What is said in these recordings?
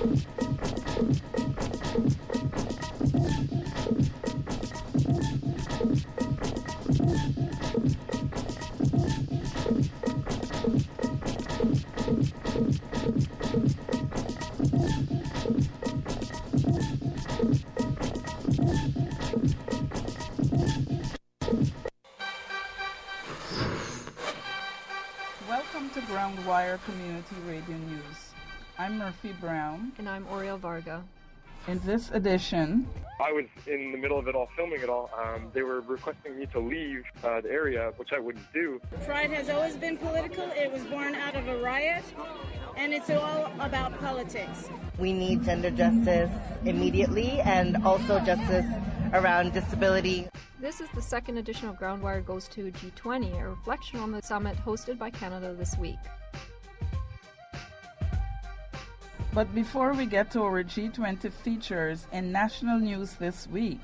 Welcome to Groundwire Community Radio News. I'm Murphy Brown. And I'm Oriel Varga. In this edition, I was in the middle of it all, filming it all. They were requesting me to leave the area, which I wouldn't do. Pride has always been political. It was born out of a riot, and it's all about politics. We need gender justice immediately and also justice around disability. This is the second edition of Groundwire Goes to G20, a reflection on the summit hosted by Canada this week. but before we get to our G20 features in national news this week.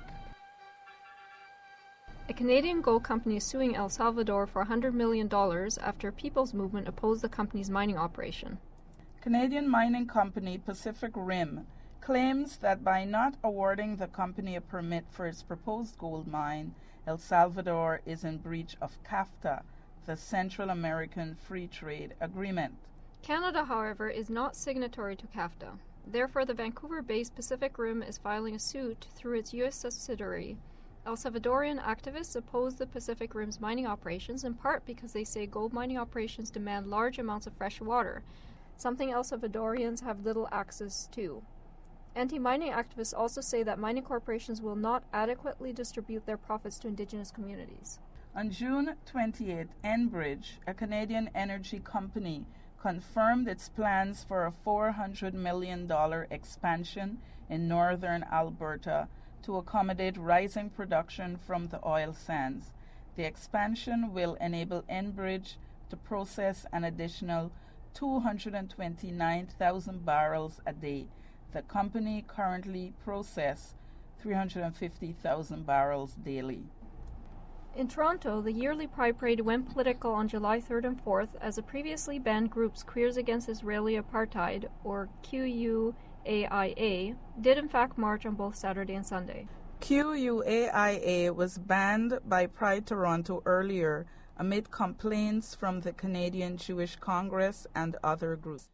A Canadian gold company is suing El Salvador for $100 million after a people's movement opposed the company's mining operation. Canadian mining company Pacific Rim claims that by not awarding the company a permit for its proposed gold mine, El Salvador is in breach of CAFTA, the Central American Free Trade Agreement. Canada, however, is not signatory to CAFTA. Therefore, the Vancouver-based Pacific Rim is filing a suit through its U.S. subsidiary. El Salvadorian activists oppose the Pacific Rim's mining operations in part because they say gold mining operations demand large amounts of fresh water, something El Salvadorians have little access to. Anti-mining activists also say that mining corporations will not adequately distribute their profits to Indigenous communities. On June 28, Enbridge, a Canadian energy company, confirmed its plans for a $400 million expansion in northern Alberta to accommodate rising production from the oil sands. The expansion will enable Enbridge to process an additional 229,000 barrels a day. The company currently processes 350,000 barrels daily. In Toronto, the yearly Pride Parade went political on July 3rd and 4th as the previously banned groups Queers Against Israeli Apartheid, or QUAIA, did in fact march on both Saturday and Sunday. QUAIA was banned by Pride Toronto earlier amid complaints from the Canadian Jewish Congress and other groups.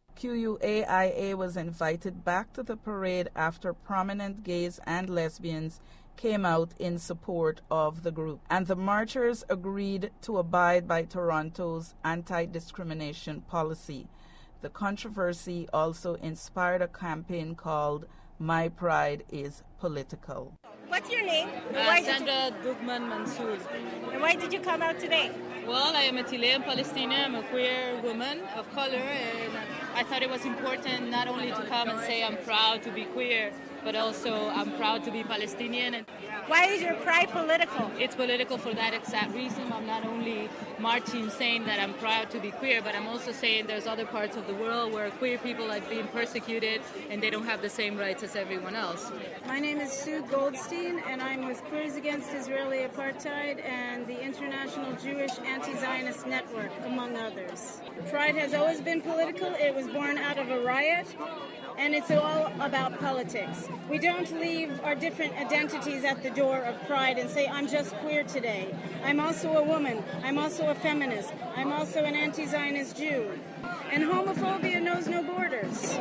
QUAIA was invited back to the parade after prominent gays and lesbians came out in support of the group, and the marchers agreed to abide by Toronto's anti-discrimination policy. The controversy also inspired a campaign called My Pride is Political. What's your name? Sandra Dugman Mansour. And why did you come out today? Well, I am a Chilean Palestinian. I'm a queer woman of color, and I thought it was important not only to come and say I'm proud to be queer, but also I'm proud to be Palestinian. Why is your pride political? It's political for that exact reason. I'm not only marching saying that I'm proud to be queer, but I'm also saying there's other parts of the world where queer people are being persecuted and they don't have the same rights as everyone else. My name is Sue Goldstein, and I'm with Queers Against Israeli Apartheid and the International Jewish Anti-Zionist Network, among others. Pride has always been political. It was born out of a riot, and it's all about politics. We don't leave our different identities at the door of Pride and say, I'm just queer today. I'm also a woman. I'm also a feminist. I'm also an anti-Zionist Jew. And homophobia knows no borders.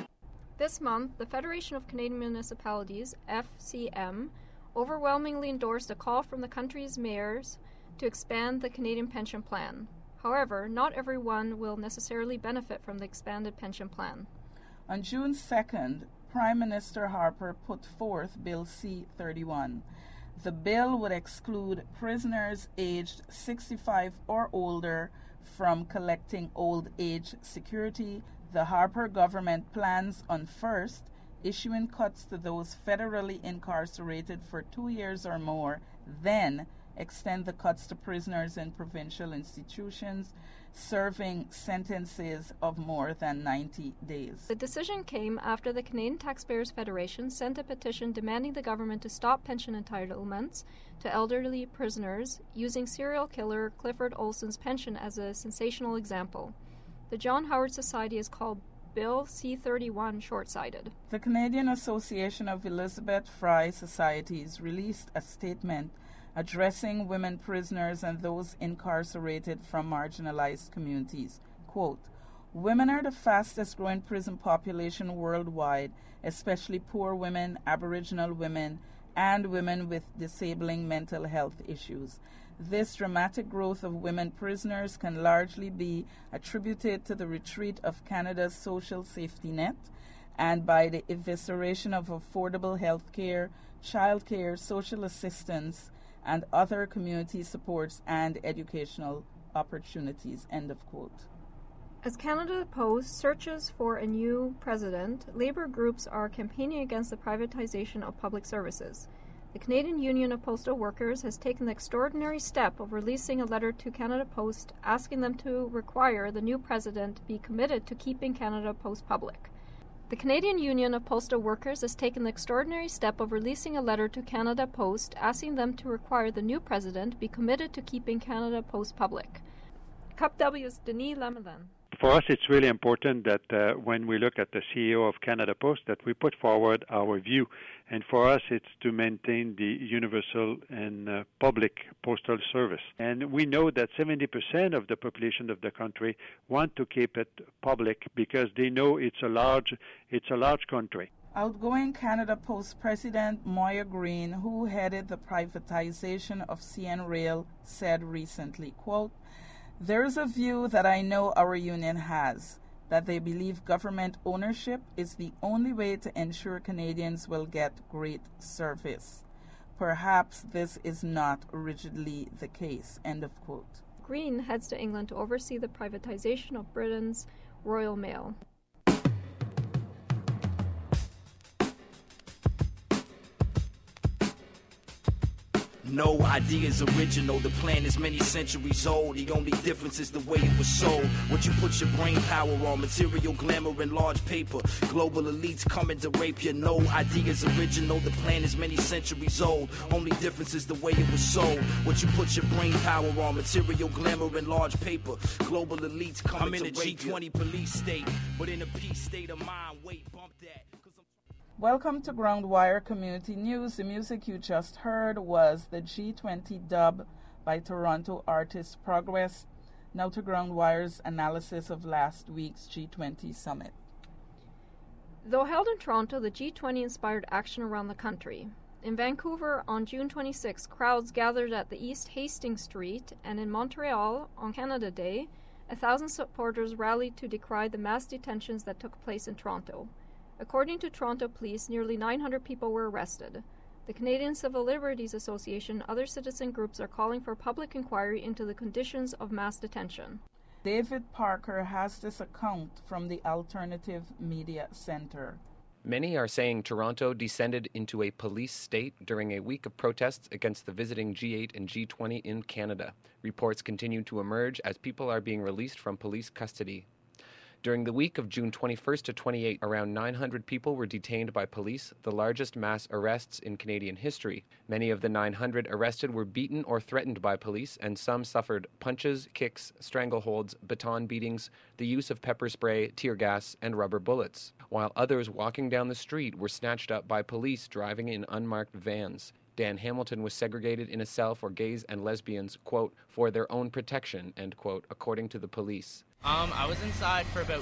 This month, the Federation of Canadian Municipalities, FCM, overwhelmingly endorsed a call from the country's mayors to expand the Canadian Pension Plan. However, not everyone will necessarily benefit from the expanded pension plan. On June 2nd, Prime Minister Harper put forth Bill C-31. The bill would exclude prisoners aged 65 or older from collecting old age security. The Harper government plans on first issuing cuts to those federally incarcerated for 2 years or more, then extend the cuts to prisoners in provincial institutions serving sentences of more than 90 days. The decision came after the Canadian Taxpayers Federation sent a petition demanding the government to stop pension entitlements to elderly prisoners, using serial killer Clifford Olson's pension as a sensational example. The John Howard Society has called Bill C-31 short-sighted. The Canadian Association of Elizabeth Fry Societies released a statement addressing women prisoners and those incarcerated from marginalized communities. Quote, "Women are the fastest growing prison population worldwide, especially poor women, Aboriginal women, and women with disabling mental health issues. This dramatic growth of women prisoners can largely be attributed to the retreat of Canada's social safety net and by the evisceration of affordable health care, child care, social assistance, and other community supports and educational opportunities." End of quote. As Canada Post searches for a new president, Labour groups are campaigning against the privatization of public services. The Canadian Union of Postal Workers has taken the extraordinary step of releasing a letter to Canada Post asking them to require the new president be committed to keeping Canada Post public. The Canadian Union of Postal Workers has taken the extraordinary step of releasing a letter to Canada Post asking them to require the new president be committed to keeping Canada Post public. Cup W's Denis Lamelin. For us, it's really important that when we look at the CEO of Canada Post, that we put forward our view. And for us, it's to maintain the universal and public postal service. And we know that 70% of the population of the country want to keep it public because they know it's a large country. Outgoing Canada Post President Moya Greene, who headed the privatization of CN Rail, said recently, quote, "There is a view that I know our union has, that they believe government ownership is the only way to ensure Canadians will get great service. Perhaps this is not rigidly the case." End of quote. Greene heads to England to oversee the privatization of Britain's Royal Mail. No idea is original, the plan is many centuries old. The only difference is the way it was sold. What you put your brain power on, material glamour and large paper. Global elites coming to rape you. No idea is original, the plan is many centuries old. Only difference is the way it was sold. What you put your brain power on, material glamour and large paper. Global elites coming to rape you. I'm in a G20 police state, but in a peace state of mind. Wait, bump that. Welcome to Groundwire Community News. The music you just heard was the G20 dub by Toronto artist Progress. Now to Groundwire's analysis of last week's G20 summit. Though held in Toronto, the G20 inspired action around the country. In Vancouver on June 26, crowds gathered at the East Hastings Street, and in Montreal on Canada Day, 1,000 supporters rallied to decry the mass detentions that took place in Toronto. According to Toronto Police, nearly 900 people were arrested. The Canadian Civil Liberties Association and other citizen groups are calling for public inquiry into the conditions of mass detention. David Parker has this account from the Alternative Media Centre. Many are saying Toronto descended into a police state during a week of protests against the visiting G8 and G20 in Canada. Reports continue to emerge as people are being released from police custody. During the week of June 21st to 28, around 900 people were detained by police, the largest mass arrests in Canadian history. Many of the 900 arrested were beaten or threatened by police, and some suffered punches, kicks, strangleholds, baton beatings, the use of pepper spray, tear gas, and rubber bullets, while others walking down the street were snatched up by police driving in unmarked vans. Dan Hamilton was segregated in a cell for gays and lesbians, quote, for their own protection, end quote, according to the police. I was inside for about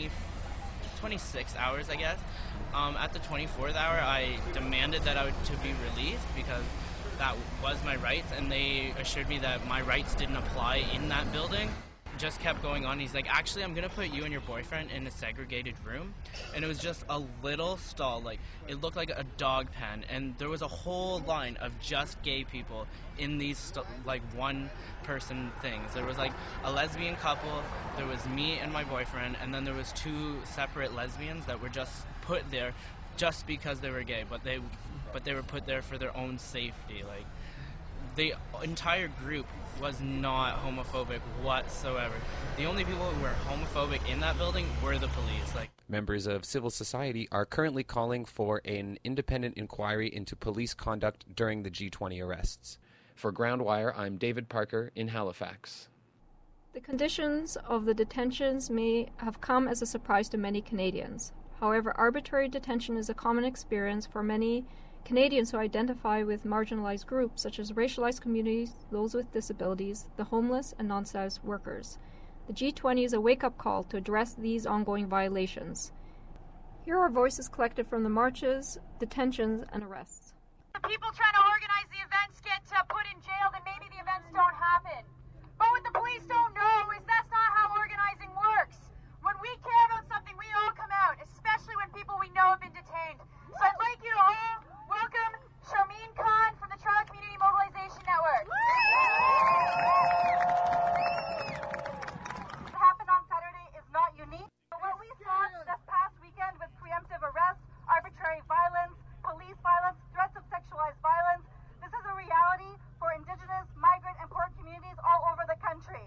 26 hours, I guess. At the 24th hour, I demanded that I to be released because that was my rights, and they assured me that my rights didn't apply in that building. Just kept going on. He's like, actually, I'm going to put you and your boyfriend in a segregated room. And it was just a little stall. Like, it looked like a dog pen. And there was a whole line of just gay people in these, one-person things. There was, a lesbian couple. There was me and my boyfriend. And then there was two separate lesbians that were just put there just because they were gay. But they were put there for their own safety. The entire group was not homophobic whatsoever. The only people who were homophobic in that building were the police. Members of civil society are currently calling for an independent inquiry into police conduct during the G20 arrests. For Groundwire, I'm David Parker in Halifax. The conditions of the detentions may have come as a surprise to many Canadians. However, arbitrary detention is a common experience for many Canadians who identify with marginalized groups such as racialized communities, those with disabilities, the homeless, and non-status workers. The G20 is a wake-up call to address these ongoing violations. Here are voices collected from the marches, detentions, and arrests. The people trying to organize the events get put in jail, then maybe the events don't happen. But what the police don't know is that's not how organizing works. When we care about something, we all come out, especially when people we know have been detained. So I'd like you to all welcome Sharmeen Khan from the Toronto Community Mobilization Network. What happened on Saturday is not unique. But what we saw this past weekend with preemptive arrests, arbitrary violence, police violence, threats of sexualized violence, this is a reality for Indigenous, migrant, and poor communities all over the country.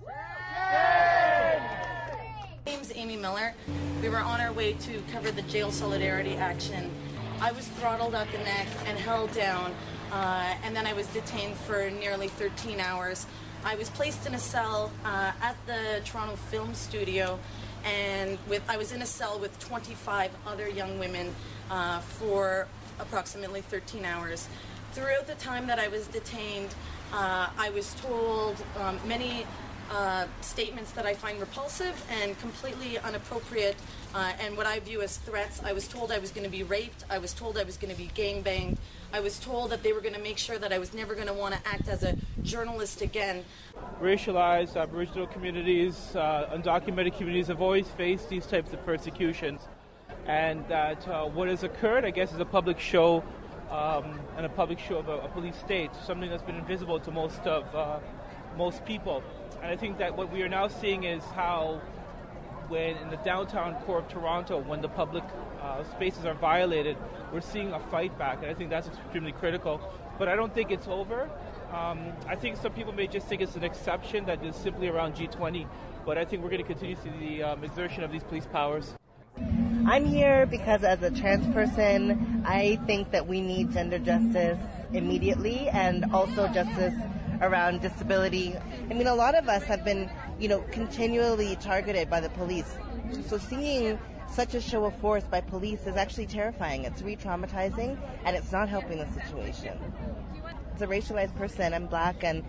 My name's Amy Miller. We were on our way to cover the jail solidarity action. I was throttled at the neck and held down, and then I was detained for nearly 13 hours. I was placed in a cell at the Toronto Film Studio, and I was in a cell with 25 other young women for approximately 13 hours. Throughout the time that I was detained, I was told many statements that I find repulsive and completely inappropriate, and what I view as threats. I was told I was going to be raped. I was told I was going to be gangbanged. I was told that they were going to make sure that I was never going to want to act as a journalist again. Racialized Aboriginal communities, undocumented communities have always faced these types of persecutions, and that what has occurred, I guess, is a public show and a public show of a police state, something that's been invisible to most people. And I think that what we are now seeing is how, when in the downtown core of Toronto, when the public spaces are violated, we're seeing a fight back, and I think that's extremely critical. But I don't think it's over. I think some people may just think it's an exception that is simply around G20, but I think we're going to continue to see the exertion of these police powers. I'm here because as a trans person, I think that we need gender justice immediately, and also justice around disability. I mean, a lot of us have been, continually targeted by the police. So seeing such a show of force by police is actually terrifying. It's re-traumatizing, and it's not helping the situation. As a racialized person, I'm black, and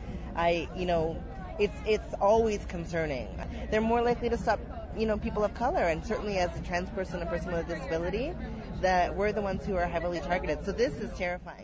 it's always concerning. They're more likely to stop, people of color, and certainly as a trans person, a person with a disability, that we're the ones who are heavily targeted. So this is terrifying.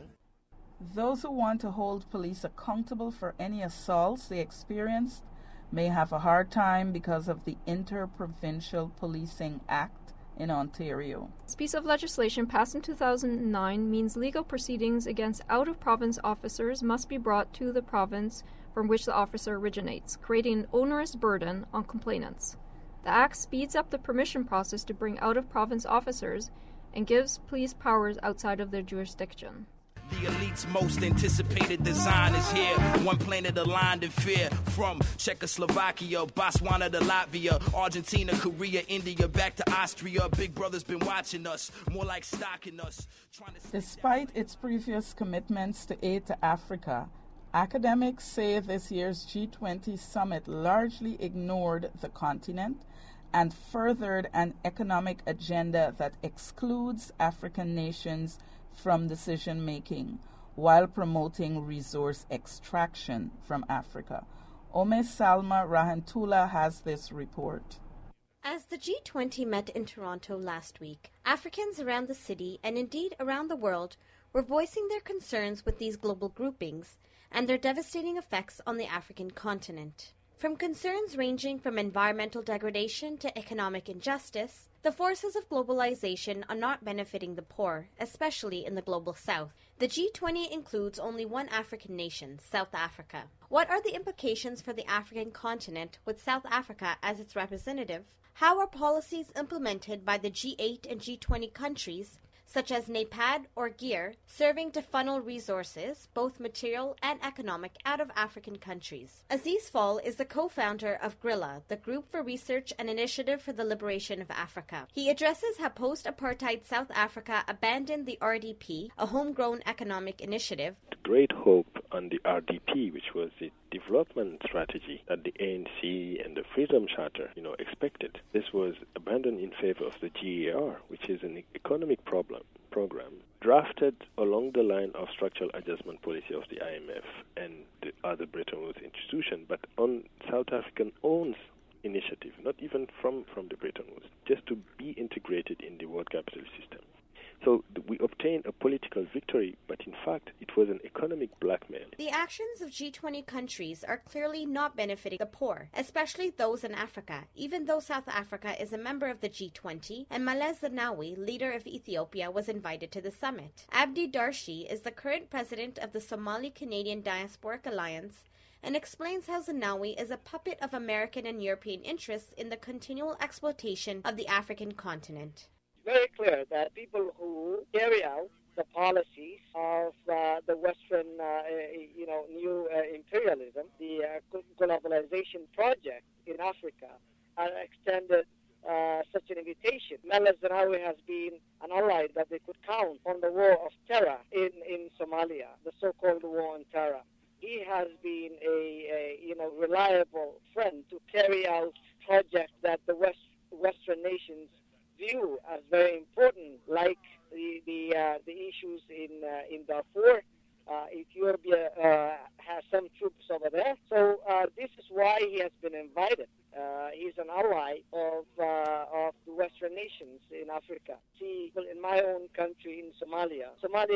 Those who want to hold police accountable for any assaults they experienced may have a hard time because of the Inter-Provincial Policing Act in Ontario. This piece of legislation passed in 2009 means legal proceedings against out-of-province officers must be brought to the province from which the officer originates, creating an onerous burden on complainants. The Act speeds up the permission process to bring out-of-province officers and gives police powers outside of their jurisdiction. The elite's most anticipated design is here. One planet aligned in fear. From Czechoslovakia, Botswana to Latvia, Argentina, Korea, India, back to Austria. Big Brother's been watching us, more like stalking us. Despite its previous commitments to aid to Africa, academics say this year's G20 summit largely ignored the continent and furthered an economic agenda that excludes African nations from decision-making while promoting resource extraction from Africa. Ome Salma Rahantula has this report. As the G20 met in Toronto last week, Africans around the city and indeed around the world were voicing their concerns with these global groupings and their devastating effects on the African continent. From concerns ranging from environmental degradation to economic injustice, the forces of globalization are not benefiting the poor, especially in the global south. The G20 includes only one African nation, South Africa. What are the implications for the African continent with South Africa as its representative? How are policies implemented by the G8 and G20 countries, such as NAPAD or GEAR, serving to funnel resources, both material and economic, out of African countries? Aziz Fall is the co-founder of GRILA, the Group for Research and Initiative for the Liberation of Africa. He addresses how post-apartheid South Africa abandoned the RDP, a homegrown economic initiative. The great hope on the RDP, which was the development strategy that the ANC and the Freedom Charter, expected. This was abandoned in favor of the GER, which is an economic program drafted along the line of structural adjustment policy of the IMF and the other Bretton Woods institution, but on South African own initiative, not even from the Bretton Woods, just to be integrated in the world capitalist system. So we obtained a political victory, but in fact, it was an economic blackmail. The actions of G20 countries are clearly not benefiting the poor, especially those in Africa, even though South Africa is a member of the G20 and Meles Zenawi, leader of Ethiopia, was invited to the summit. Abdi Darshi is the current president of the Somali-Canadian Diasporic Alliance and explains how Zenawi is a puppet of American and European interests in the continual exploitation of the African continent. Very clear that people who carry out the policies of the Western, new imperialism, the globalization project in Africa, extended such an invitation. Meles Zenawi has been an ally that they could count on the war of terror in Somalia, the so-called war on terror. He has been a reliable friend to carry out projects that the Western nations view as very important, like the issues in Darfur. Ethiopia has some troops over there, so this is why he has been invited. He's an ally of the Western nations in Africa. See, in my own country, in Somalia,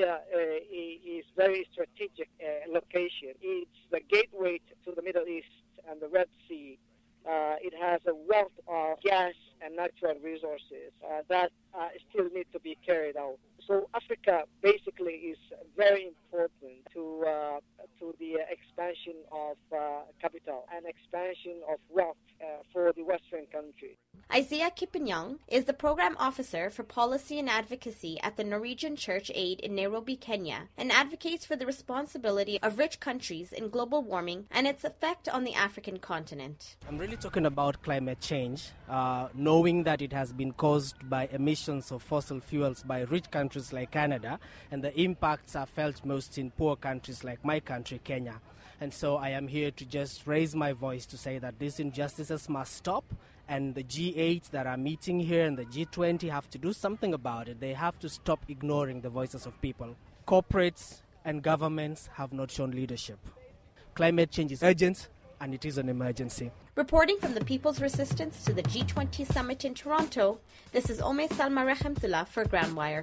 is very strategic location. It's the gateway to the Middle East and the Red Sea. It has a wealth of gas and natural resources that still need to be carried out. So Africa basically is very important to the expansion of capital and expansion of wealth for the Western countries. Isaiah Kipinyang is the program officer for policy and advocacy at the Norwegian Church Aid in Nairobi, Kenya, and advocates for the responsibility of rich countries in global warming and its effect on the African continent. I'm really talking about climate change, knowing that it has been caused by emissions of fossil fuels by rich countries like Canada, and the impacts are felt most in poor countries like my country, Kenya. And so I am here to just raise my voice to say that these injustices must stop, and the G8 that are meeting here and the G20 have to do something about it. They have to stop ignoring the voices of people. Corporates and governments have not shown leadership. Climate change is urgent, and it is an emergency. Reporting from the People's Resistance to the G20 Summit in Toronto, this is Ome Salma Rehemtullah for Groundwire.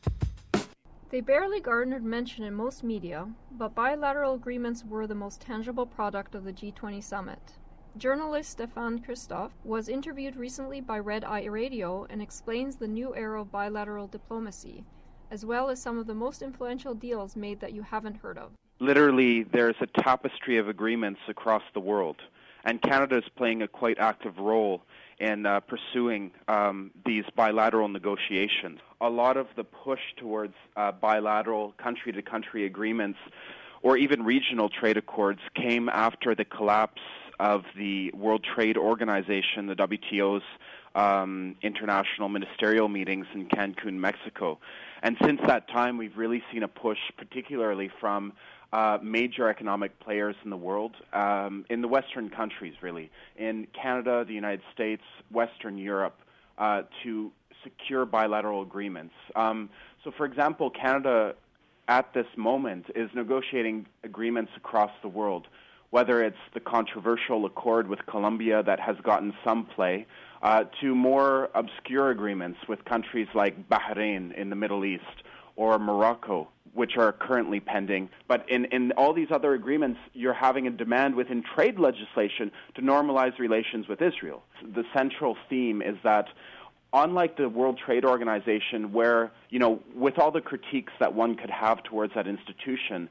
They barely garnered mention in most media, but bilateral agreements were the most tangible product of the G20 summit. Journalist Stéphane Christophe was interviewed recently by Red Eye Radio and explains the new era of bilateral diplomacy, as well as some of the most influential deals made that you haven't heard of. Literally, there's a tapestry of agreements across the world, and Canada is playing a quite active role in pursuing these bilateral negotiations. A lot of the push towards bilateral country-to-country agreements or even regional trade accords came after the collapse of the World Trade Organization, the WTO's international ministerial meetings in Cancun, Mexico. And since that time, we've really seen a push, particularly from major economic players in the world, in the Western countries, really, in Canada, the United States, Western Europe, to secure bilateral agreements. So, for example, Canada, at this moment, is negotiating agreements across the world, whether it's the controversial accord with Colombia that has gotten some play, to more obscure agreements with countries like Bahrain in the Middle East or Morocco, which are currently pending. But in all these other agreements, you're having a demand within trade legislation to normalize relations with Israel. The central theme is that unlike the World Trade Organization, where, with all the critiques that one could have towards that institution,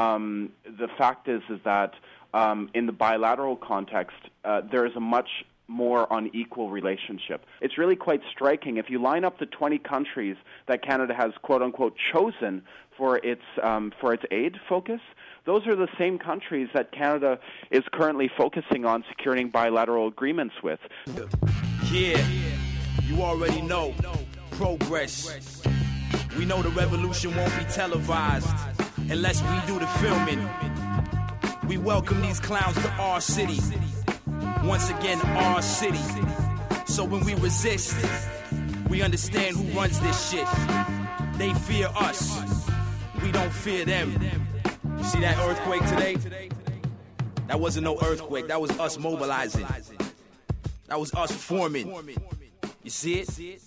the fact is that in the bilateral context, there is a much more unequal relationship. It's really quite striking. If you line up the 20 countries that Canada has, quote-unquote, chosen for its aid focus, those are the same countries that Canada is currently focusing on securing bilateral agreements with. Yeah, you already know. Progress. We know the revolution won't be televised unless we do the filming. We welcome these clowns to our city. Once again, our city. So when we resist, we understand who runs this shit. They fear us. We don't fear them. You see that earthquake today? That wasn't no earthquake. That was us mobilizing. That was us forming. You see it?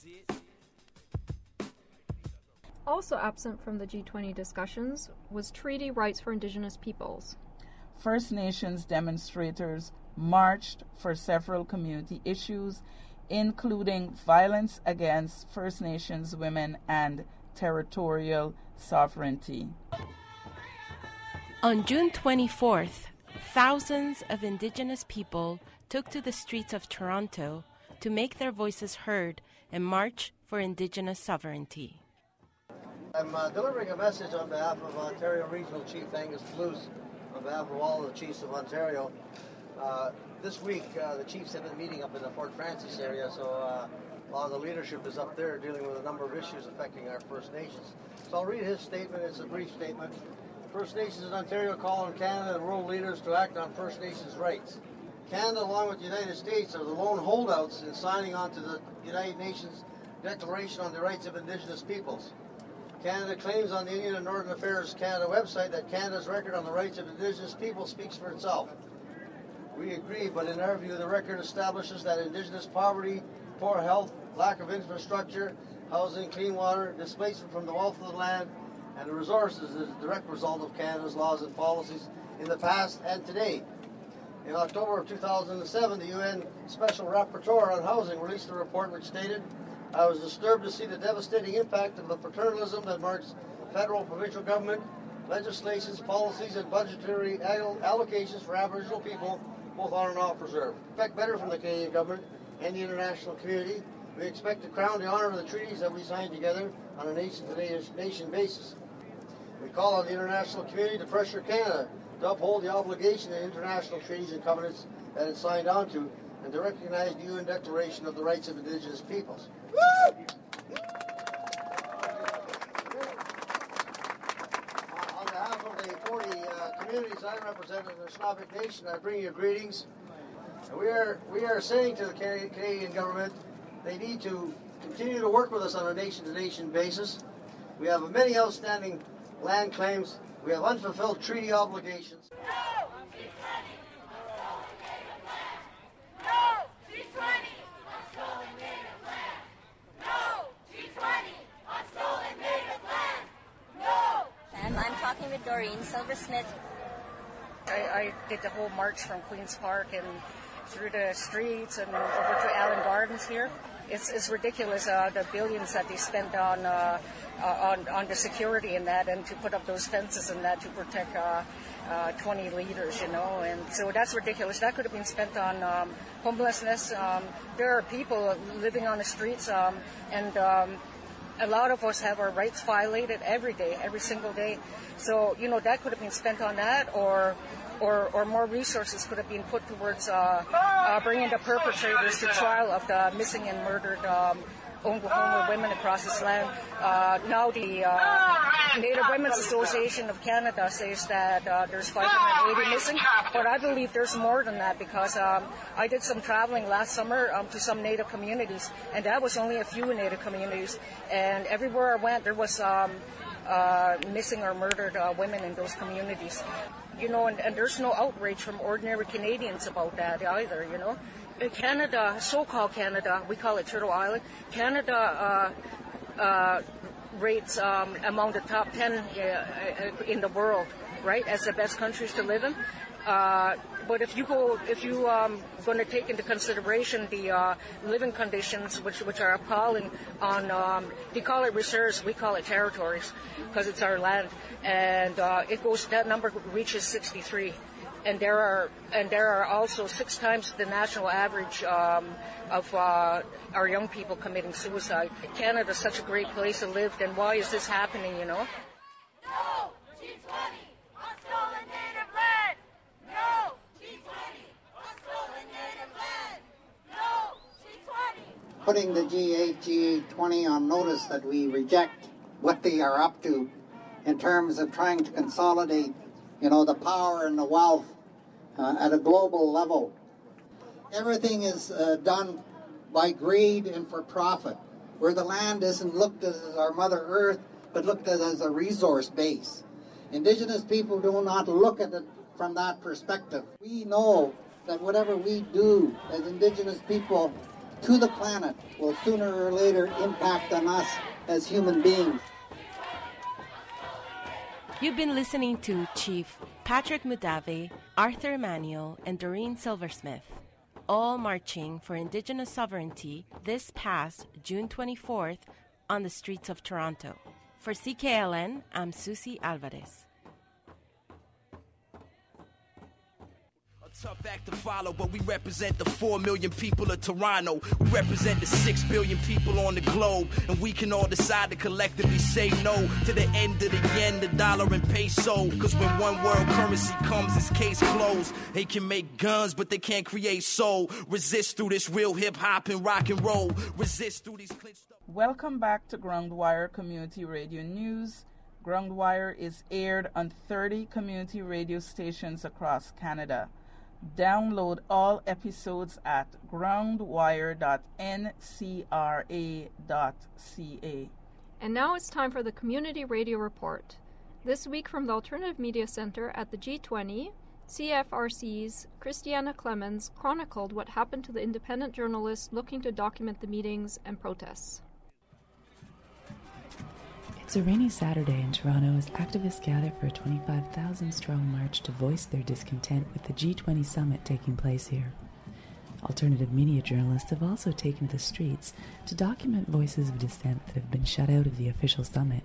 Also absent from the G20 discussions was treaty rights for Indigenous peoples. First Nations demonstrators marched for several community issues, including violence against First Nations women and territorial sovereignty. On June 24th, thousands of Indigenous people took to the streets of Toronto to make their voices heard and march for Indigenous sovereignty. I'm delivering a message on behalf of Ontario Regional Chief Angus Palouse, on behalf of all the chiefs of Ontario. This week, the chiefs have been meeting up in the Fort Francis area, so a lot of the leadership is up there dealing with a number of issues affecting our First Nations. So I'll read his statement. It's a brief statement. First Nations in Ontario call on Canada and world leaders to act on First Nations rights. Canada, along with the United States, are the lone holdouts in signing on to the United Nations Declaration on the Rights of Indigenous Peoples. Canada claims on the Indian and Northern Affairs Canada website that Canada's record on the rights of Indigenous people speaks for itself. We agree, but in our view, the record establishes that Indigenous poverty, poor health, lack of infrastructure, housing, clean water, displacement from the wealth of the land and the resources is a direct result of Canada's laws and policies in the past and today. In October of 2007, the UN Special Rapporteur on Housing released a report which stated, "I was disturbed to see the devastating impact of the paternalism that marks federal and provincial government, legislations, policies, and budgetary allocations for Aboriginal people, both on and off reserve. We expect better from the Canadian government and the international community. We expect to crown the honour of the treaties that we signed together on a nation-to-nation basis. We call on the international community to pressure Canada to uphold the obligation in international treaties and covenants that it signed on to, and to recognize the UN Declaration of the Rights of Indigenous Peoples." On behalf of the 40 communities I represent in the Slavik Nation, I bring you greetings. We are saying to the Canadian government they need to continue to work with us on a nation-to-nation basis. We have many outstanding land claims. We have unfulfilled treaty obligations. I'm talking with Doreen Silversmith. I did the whole march from Queen's Park and through the streets and over to Allen Gardens here. It's ridiculous the billions that they spent on the security and that, and to put up those fences and that to protect 20 leaders, you know. And so that's ridiculous. That could have been spent on homelessness. There are people living on the streets, and a lot of us have our rights violated every day, every single day. So, you know, that could have been spent on that, or more resources could have been put towards bringing the perpetrators to trial of the missing and murdered Oklahoma women across this land. Now the Native Women's Association of Canada says that there's 580 missing, but I believe there's more than that, because I did some traveling last summer to some Native communities, and that was only a few Native communities, and everywhere I went there was missing or murdered women in those communities. You know, and there's no outrage from ordinary Canadians about that either, you know. Canada, so-called Canada, we call it Turtle Island, Canada rates among the top 10 in the world, right, as the best countries to live in. But if you going to take into consideration the living conditions, which are appalling on, they call it reserves, we call it territories, because it's our land, and that number reaches 63. And there are also 6 times the national average of our young people committing suicide. Canada's such a great place to live, then why is this happening, you know? No G20 on stolen native land! No G20 on stolen native land! No G20! Putting the G8, G20 on notice that we reject what they are up to in terms of trying to consolidate the power and the wealth at a global level. Everything is done by greed and for profit, where the land isn't looked at as our Mother Earth, but looked at as a resource base. Indigenous people do not look at it from that perspective. We know that whatever we do as Indigenous people to the planet will sooner or later impact on us as human beings. You've been listening to Chief Patrick Mudave, Arthur Emanuel, and Doreen Silversmith, all marching for Indigenous sovereignty this past June 24th on the streets of Toronto. For CKLN, I'm Susie Alvarez. Tough act to follow, but we represent the 4 million people of Toronto. We represent the 6 billion people on the globe, and we can all decide to collectively say no to the end of the yen, the dollar, and peso. Cause when one world currency comes, it's case closed. They can make guns, but they can't create soul. Resist through this real hip-hop and rock and roll. Resist through these clinched up. Welcome back to Groundwire Community Radio News. Groundwire is aired on 30 community radio stations across Canada. Download all episodes at groundwire.ncra.ca. And now it's time for the Community Radio Report. This week from the Alternative Media Center at the G20, CFRC's Christiana Clemens chronicled what happened to the independent journalists looking to document the meetings and protests. It's a rainy Saturday in Toronto as activists gather for a 25,000-strong march to voice their discontent with the G20 summit taking place here. Alternative media journalists have also taken to the streets to document voices of dissent that have been shut out of the official summit.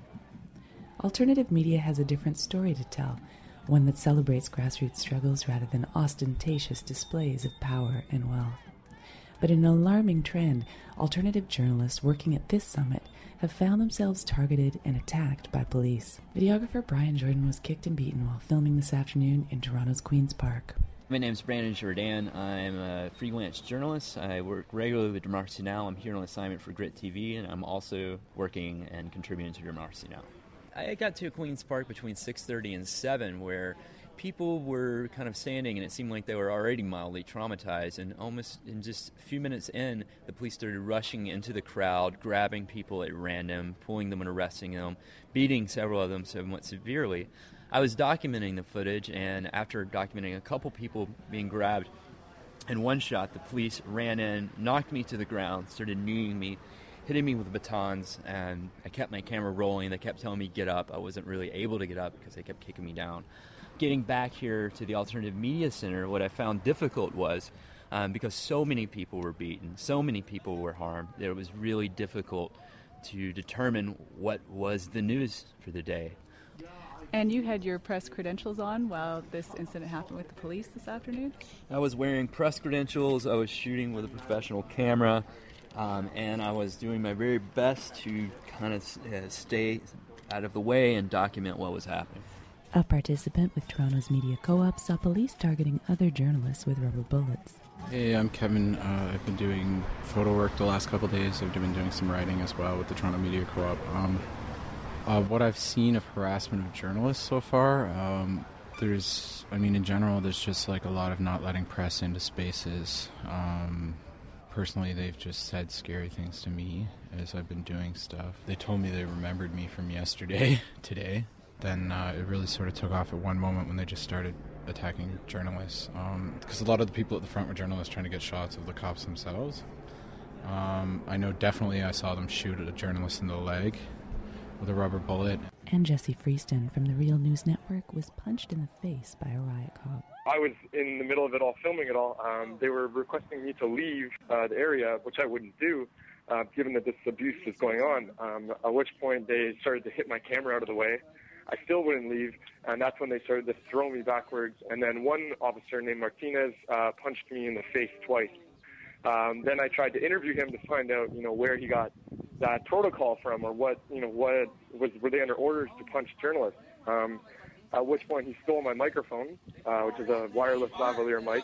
Alternative media has a different story to tell, one that celebrates grassroots struggles rather than ostentatious displays of power and wealth. But in an alarming trend, alternative journalists working at this summit have found themselves targeted and attacked by police. Videographer Brian Jordan was kicked and beaten while filming this afternoon in Toronto's Queen's Park. My name is Brandon Jourdan. I'm a freelance journalist. I work regularly with Democracy Now! I'm here on assignment for Grit TV, and I'm also working and contributing to Democracy Now! I got to Queen's Park between 6:30 and 7, where people were kind of standing, and it seemed like they were already mildly traumatized, and almost in just a few minutes in, the police started rushing into the crowd, grabbing people at random, pulling them and arresting them, beating several of them somewhat severely. I was documenting the footage, and after documenting a couple people being grabbed, in one shot, the police ran in, knocked me to the ground, started kneeing me, hitting me with batons, and I kept my camera rolling. They kept telling me get up. I wasn't really able to get up because they kept kicking me down. Getting back here to the Alternative Media Center, what I found difficult was because so many people were beaten, so many people were harmed, it was really difficult to determine what was the news for the day. And you had your press credentials on while this incident happened with the police this afternoon? I was wearing press credentials, I was shooting with a professional camera, and I was doing my very best to kind of stay out of the way and document what was happening. A participant with Toronto's Media Co-op saw police targeting other journalists with rubber bullets. Hey, I'm Kevin. I've been doing photo work the last couple of days. I've been doing some writing as well with the Toronto Media Co-op. What I've seen of harassment of journalists so far, in general, there's just like a lot of not letting press into spaces. Personally, they've just said scary things to me as I've been doing stuff. They told me they remembered me from yesterday, today. Then it really sort of took off at one moment when they just started attacking journalists. Because a lot of the people at the front were journalists trying to get shots of the cops themselves. I know definitely I saw them shoot at a journalist in the leg with a rubber bullet. And Jesse Freeston from the Real News Network was punched in the face by a riot cop. I was in the middle of it all, filming it all. They were requesting me to leave the area, which I wouldn't do, given that this abuse was going on, at which point they started to hit my camera out of the way. I still wouldn't leave, and that's when they started to throw me backwards. And then one officer named Martinez punched me in the face twice. Then I tried to interview him to find out, where he got that protocol from, or were they under orders to punch journalists? At which point he stole my microphone, which is a wireless lavalier mic.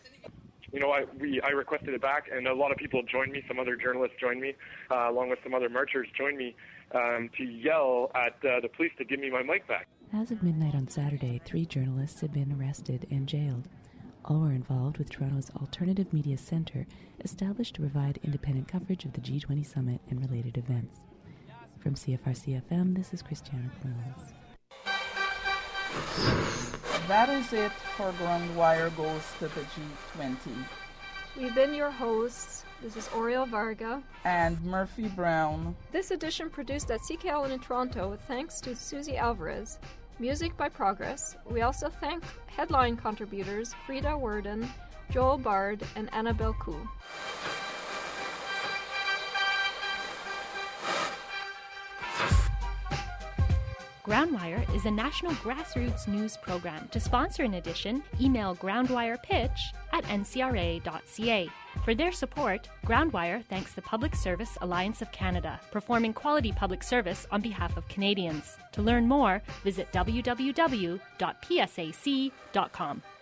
I requested it back, and a lot of people joined me. Some other journalists joined me, along with some other marchers joined me, to yell at the police to give me my mic back. As of midnight on Saturday, 3 journalists had been arrested and jailed. All were involved with Toronto's Alternative Media Centre, established to provide independent coverage of the G20 summit and related events. From CFRC-FM, this is Christiana Clemens. That is it for Groundwire Goes to the G20. We've been your hosts. This is Oriel Varga and Murphy Brown. This edition produced at CKLN in Toronto with thanks to Susie Alvarez. Music by Progress. We also thank headline contributors Frida Worden, Joel Bard, and Annabelle Koo. Groundwire is a national grassroots news program. To sponsor an edition, email groundwirepitch@ncra.ca. For their support, Groundwire thanks the Public Service Alliance of Canada, performing quality public service on behalf of Canadians. To learn more, visit www.psac.com.